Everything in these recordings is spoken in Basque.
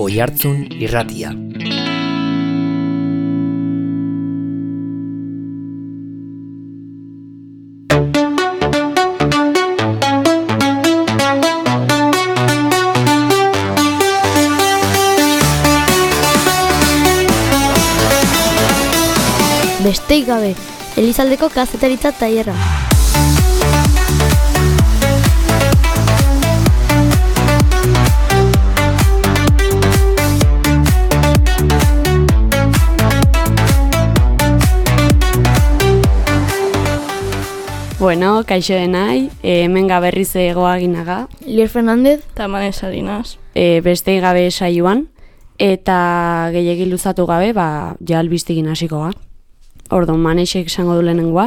Oihartzun Irratia. Besteik gabe, Elizaldeko kazetaritza tailerra. Bueno, kaixo denai, hemen gaberriz egoaginaga. Lier Fernandez. Tamane Salinas. Besteik gabe saioan, eta gehiegi luzatu gabe, ja albistigin hasiko ga. Orduan, Manexek esango du lehenengoa.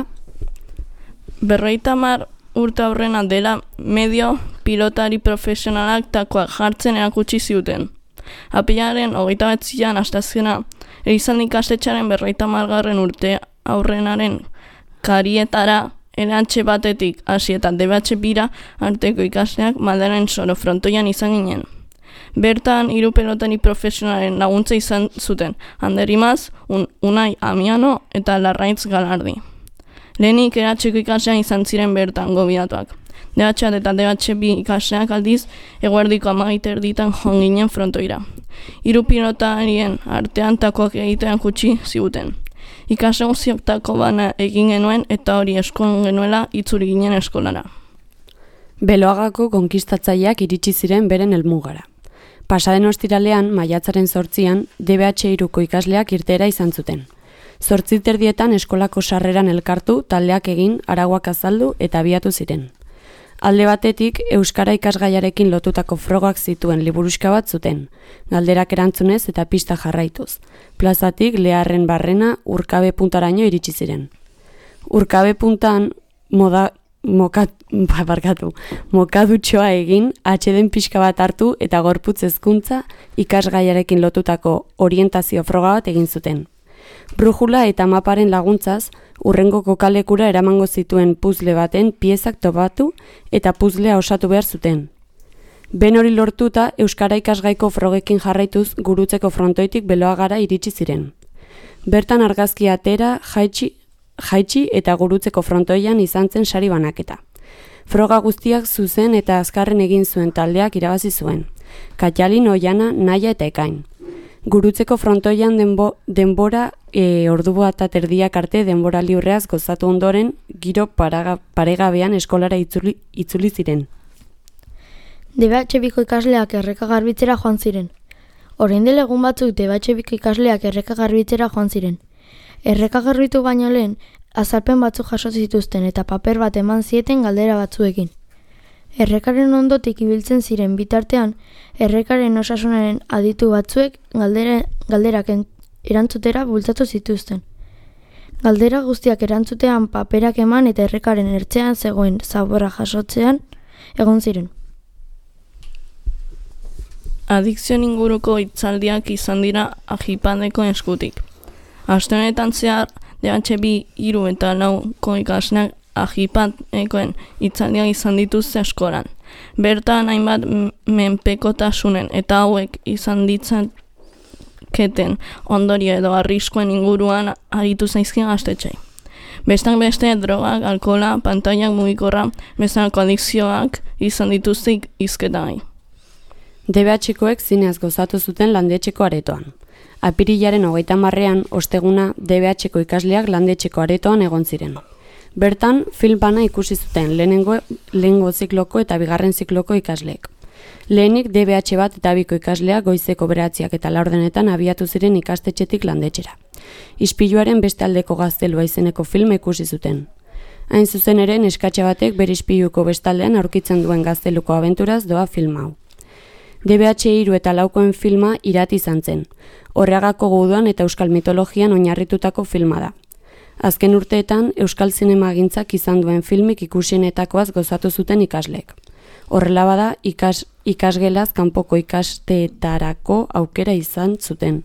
50 urte aurrena dela medio pilotari profesionalak takoak jartzen erakutsi ziuten. Apirilaren 29an astaziona, Elizalde ikastetxearen 50. urte aurrenaren karietara LH batetik hasi eta DBH bira arteko ikasleak Maldaren Soro frontoian izan ginen. Bertan, 3 pelotari profesionalen laguntza izan zuten, Ander Imaz, Unai Amiano eta Larraitz Galardi. Lehenik eratxeko ikasleak izan ziren bertan gobidatuak. DH eta DH bi ikasleak aldiz eguerdiko 12:30 joan ginen frontoira. 3 pilotarien artean takoak egitean kutsi ziguten. Ikasle guztiok tako bana egin genuen eta hori eskolan genuela itzuri ginen eskolara. Beloagako konkistatzaileak iritsi ziren beren helmugara. Pasaden ostiralean, maiatzaren 8an, DBH 3ko ikasleak irteera izan zuten. 8:30 eskolako sarreran elkartu, taldeak egin, arauak azaldu eta abiatu ziren. Alde batetik, euskara ikasgaiarekin lotutako frogak zituen liburuxka bat zuten, galderak erantzunez eta pista jarraituz. Plazatik Leharren barrena Urkabe puntaraino iritsi ziren. Urkabe puntan mokadutxoa egin, atxeden pixka bat hartu eta gorputz hezkuntza ikasgaiarekin lotutako orientazio froga bat egin zuten. Brujula eta maparen laguntzaz, urrengo kokalekura eramango zituen puzle baten piezak topatu eta puzlea osatu behar zuten. Ben hori lortuta, euskara ikasgaiko frogekin jarraituz gurutzeko frontoitik Beloagara iritsi ziren. Bertan argazki atera, jaitsi eta gurutzeko frontoian izan zen sari banaketa. Froga guztiak zuzen eta azkarren egin zuen taldeak irabazi zuen. Katjalin, Oiana, Naia eta Ekain. Gurutzeko frontoian denbora ordu bat erdiak arte denbora libreaz gozatu ondoren giro paregabean eskolara itzuli ziren. DBH biko ikasleak Erreka garbitzera joan ziren. Orain dela egun batzuk DBH biko ikasleak Erreka garbitzera joan ziren. Erreka garbitu baino lehen, azalpen batzuk jaso zituzten eta paper bat eman zieten galdera batzuekin. Errekaren ondotik ibiltzen ziren bitartean, Errekaren osasunaren aditu batzuek galderak erantzutera bultzatu zituzten. Galdera guztiak erantzutean paperak eman eta Errekaren ertzean zegoen zaborra jasotzean egon ziren. Adikzioen inguruko hitzaldiak izan dira Agipandeko eskutik. Aste honetan zehar, DH bi 3 eta 4ko ikasleak Agipandekoen hitzaldiak izan dituzte eskolan. Bertan hainbat menpekotasunen eta hauek izan ditzaketen ondorio edo arriskuen inguruan aritu zaizkien gaztetxei. Bestak beste drogak, alkohola, pantailak mugikorra, bezalako adikzioak izan dituzte hizketai. DBH-koek zineaz gozatu zuten landetxeko aretoan. Apirilaren 30an, osteguna, DBH-ko ikasleak landetxeko aretoan egon ziren. Bertan, film bana ikusi zuten lehenengo zikloko eta bigarren zikloko ikasleek. Lehenik DBH bat eta 2ko ikasleak goizeko 9 eta 10 abiatu ziren ikastetxetik landetxera. Ispiluaren beste aldeko gaztelua izeneko film ikusi zuten. Hain zuzen ere, neskatxa batek bere ispiluko bestaldean aurkitzen duen gazteluko abenturaz doa film hau. DBH 3 eta 4koen filma Irati izan zen. Horreagako guduan eta euskal mitologian oinarritutako filma da. Azken urteetan, euskal zinemagintzak izan duen filmik ikusienetakoaz gozatu zuten ikasleek. Horrela bada, ikasgelaz kanpoko ikasteetarako aukera izan zuten.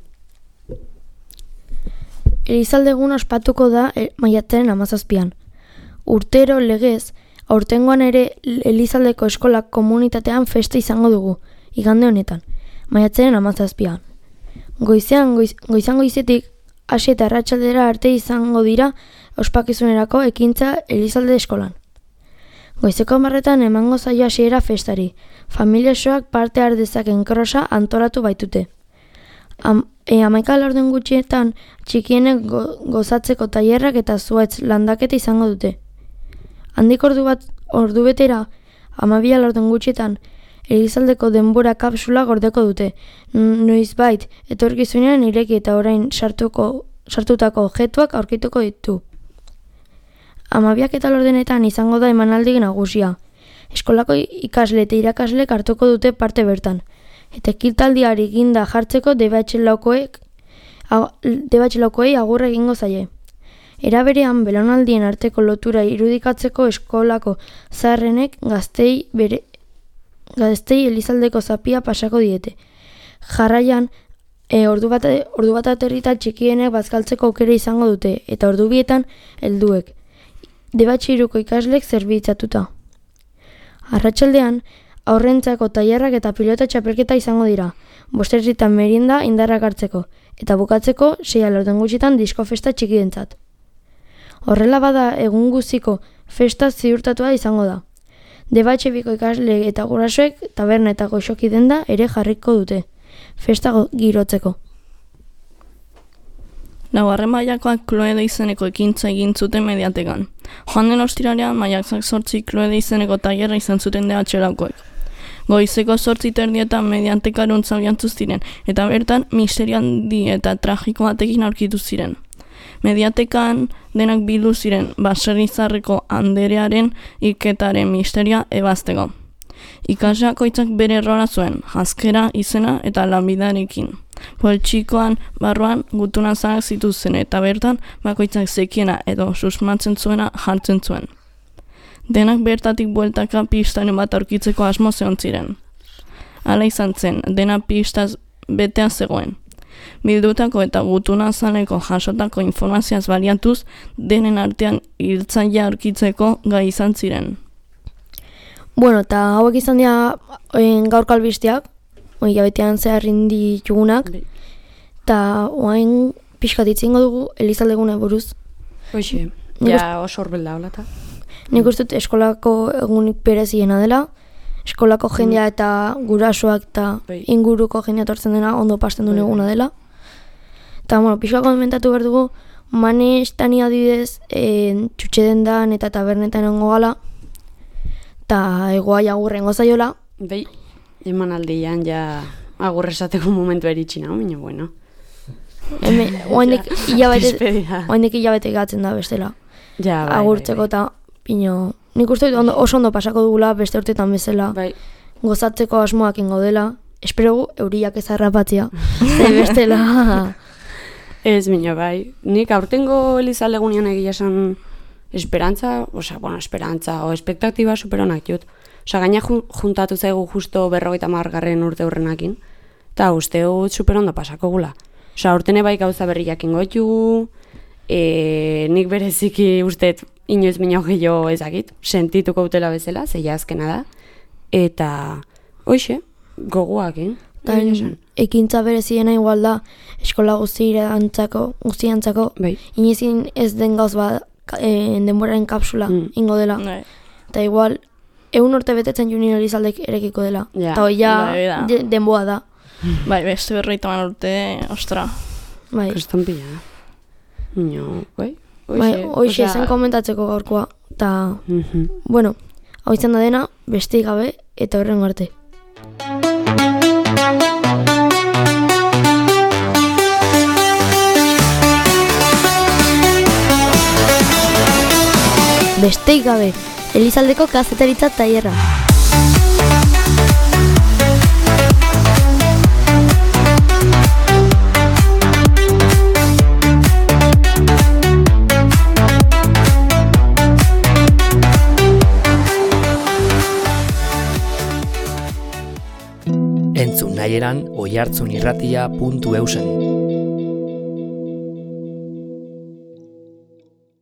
Elizalde egun ospatuko da maiatzaren 17an. Urtero legez, aurtengoan ere Elizaldeko eskolak komunitatean festa izango dugu, igande honetan. maiatzaren 17an. Goizan goizetik, hasi eta arratsaldera arte izango dira ospakizunerako ekintza Elizalde eskolan. Goizeko 10etan emango zaio hasiera festari. Familia osoak parte har dezaken krosa antolatu baitute. 11 laurden gutxietan txikienek gozatzeko tailerrak eta zuhaitz landaketa izango dute. Handik ordu betera, 12 laurden gutxietan, Elizaldeko denbora kapsula gordeko dute. Noizbait, etorkizunean ireki eta orain sartutako objektuak aurkituko ditu. 12 eta laurdenetan izango da emanaldi nagusia. Eskolako ikasle eta irakaslek hartuko dute parte bertan. Eta ekitaldiari ginda jartzeko DBH-laukoei agurra egingo zaie. Era berean, belaunaldien arteko lotura irudikatzeko eskolako zaharrenek gaztei Elizaldeko zapia pasako diete. Jarraian, ordu bat aterrita txikienek bazkaltzeko aukera izango dute, eta ordu bietan helduek. DBH-iruko ikaslek zerbitzatuta. Arratsaldean, aurrentzako tailerrak eta pilota txapelketa izango dira, 5 merienda indarrak hartzeko, eta bukatzeko 6 laurden gutxitan disko festa txikientzat. Horrela bada egun guztiko festa ziurtatua izango da. DBH-biko ikasle eta gurasoek taberna eta goxoki denda ere jarriko dute, festa girotzeko. Laugarren mailakoak Kloede izeneko ekintza egin zuten Mediatekan. Joan den ostiralean maiatzak 8 Kloede izeneko tailerra izan zuten DBH-laukoek. Goizeko 8:30 Mediatekarantz abiatu ziren, eta bertan misterio handi eta tragiko batekin aurkitu ziren. Mediatekan denak bildu ziren baserrizarreko Anderearen hilketaren misterioa ebazteko. Ikasleak bakoitzak bere errora zuen, janzkera, izena eta lanbidearekin. Poltsikoan barruan gutuna zanak zituzten eta bertan bakoitzak zekiena edo susmatzen zuena jartzen zuen. Denak bertatik bueltaka pistaren bat aurkitzeko asmo zeon ziren. Hala izan zen, dena pistaz betea zegoen. Bildutako eta gutuna zaneko jasotako informazioaz baliatuz, denen artean hiltzailea aurkitzeko gai izan ziren. Bueno, eta hauek izan dira gaurko albisteak, hilabetean zehar ditugunak, eta oain pixkat itzingo dugu Elizaldegune buruz. Hoxe, ja oso horbel da, holata. Nik uste dut eskolako egunik bereziena dela, eskolako jendea eta gurasoak eta inguruko jendea tortzen dena ondo pasten duen eguna dela. Eta, bueno, pixkat komentatu behar dugu, manestani adibidez, txutxedendan eta tabernetan ongo gala, eta egoa agurrengo zaiola. Bai, emanaldian ja agurresateko momentu eritxina, baina bueno. Oaindik hilabete gatzen da bestela. Ja, bai, agurtzeko eta pino. Nik uste dut oso ondo pasako dugula beste urtetan bezala. Bai. Gozatzeko asmoak ingo dela. Espero euriak ez harrapatzea. Bestela. Ez minio, bai. Nik aurtengo Elizaldegunean egia esan esperantza o espektatiba superonak jut. Gaina juntatu zaigu justo 50. urte hurrenakin. Eta uste dut superondo pasako gula. Urtene bai gauza berriak ingotugu, nik bereziki usteet inoiz minio gehiago ezakit, sentituko utela bezala, zeia azkena da. Eta, hoxe, gogoakin. Ekintza bereziena igual da, eskola guztiantzako, bai. Inezin ez den gauz bat denboraren kapsula ingo dela. Eta igual, 100 urte betetzen Junio Elizaldek erekiko dela. Eta hoi ja denboa da. Bai, beste 50 urte, ostra. Bai. Kriston pila. No, bai. Hoxe, zen komentatzeko gaurkoa. Eta, bueno, hau izan da dena, besteik gabe, eta horrengo arte. Besteik gabe, Elizaldeko kazetaritza tailerra. Entzun nahieran oihartzunirratia.eusen.